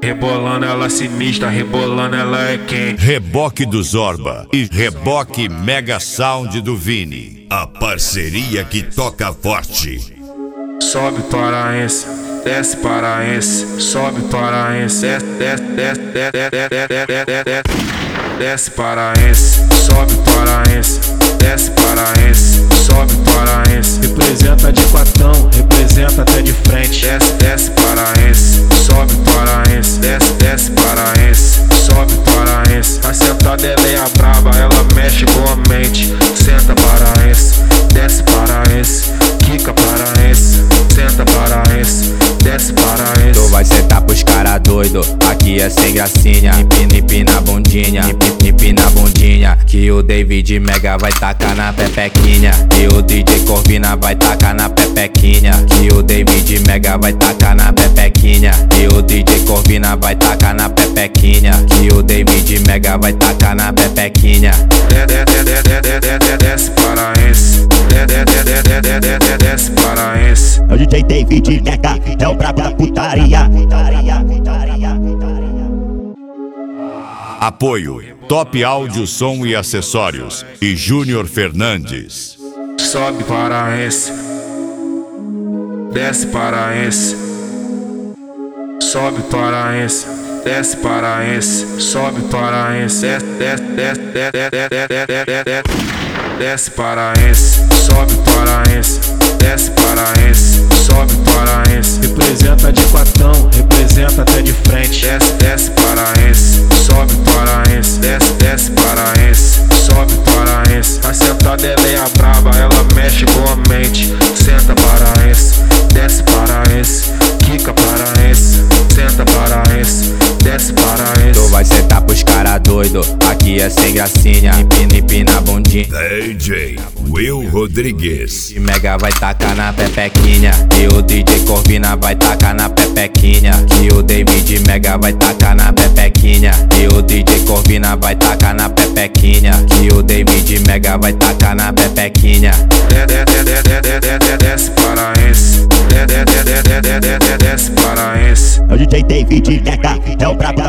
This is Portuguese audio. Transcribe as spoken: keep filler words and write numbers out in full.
Rebolando ela sinistra, rebolando ela é quente. Reboque do Zorba e reboque Mega Sound do Vini. A parceria que toca forte. Sobe paraense, desce paraense, sobe paraense, desce, desce, desce, desce, desce, desce, desce paraense, sobe paraense, desce paraense, sobe paraense. Representa de quatão, representa até de frente. Desce, desce paraense, sobe paraense, desce, desce paraense, sobe paraense. A sentada ela é a braba, ela mexe com a mente. Senta paraense, desce paraense, quica paraense, senta paraense, desce paraense. Tu vai sentar pros cara doido, aqui é sem gracinha. Empina, empina na bundinha, empina, empina na bundinha. Que o David Mega vai tacar na pepequinha. Que o D J Corvina vai tacar na pepequinha. Que o David Mega vai tacar na pepequinha. Que o D J Corvina vai tacar na pepequinha. Que o David Mega vai tacar na pepequinha. Desce paraense, desce paraense. É o D J David Mega, é o brabo da putaria. Apoio Top Áudio, Som e Acessórios e Júnior Fernandes. Sobe paraense, desce paraense, sobe paraense, desce paraense, sobe paraense, desce, desce, desce, desce, desce paraense, sobe paraense, desce paraense, sobe paraense. Representa de quatão, representa até de frente. Desce, desce paraense, sobe paraense, desce, desce paraense, sobe paraense. A sentada ela é a braba, ela mexe com a mente. Senta paraense, desce paraense, quica paraense, senta paraense, desce paraense. Tu vai sentar pros cara doido, aqui é sem gracinha. Empina, empina na bundinha. D J Will Rodrigues. O Mega vai tacar na pepequinha. E o D J Corvina vai tacar na pepequinha. Que o David Mega vai tacar na pepequinha. E o D J Corvina vai tacar na pepequinha. Que o David Mega vai tacar na pepequinha. Desce paraense, desce paraense. É o D J David Mega, é o brabo da